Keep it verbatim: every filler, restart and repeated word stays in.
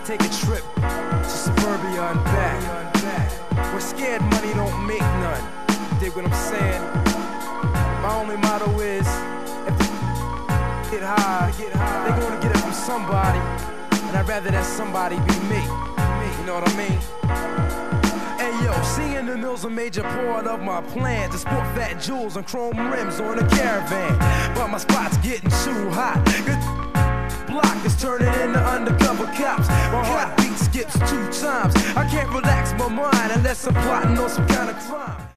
take a trip to suburbia and back. We're scared money don't make none. Dig what I'm saying? My only motto is, if they get high, they're gonna get it from somebody, and I'd rather that somebody be me. You know what I mean? Hey yo, seeing the mill's a major part of my plan to sport fat jewels and chrome rims on a caravan. But my spot's getting too hot. Good block is turning into undercover cops. My heartbeat skips two times. I can't relax my mind unless I'm plotting on some kind of crime.